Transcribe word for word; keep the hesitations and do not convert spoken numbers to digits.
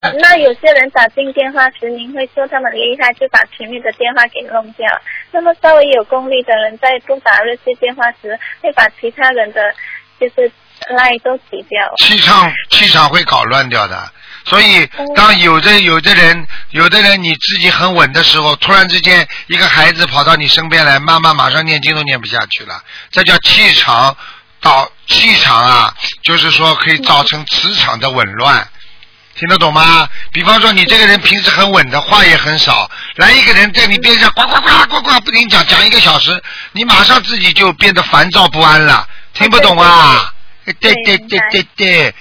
那有些人打进电话时，您会说他们厉害，就把前面的电话给弄掉。那么稍微有功力的人，在不打热线电话时，会把其他人的就是赖都挤掉。 气场气场会搞乱掉的。所以当有的有的人有的人你自己很稳的时候，突然之间一个孩子跑到你身边来，妈妈马上念经都念不下去了，这叫气场导气场啊，就是说可以造成磁场的紊乱。听得懂吗？比方说你这个人平时很稳的，话也很少，来一个人在你边上呱呱呱呱呱不停讲讲一个小时，你马上自己就变得烦躁不安了，听不懂啊？对对对对对。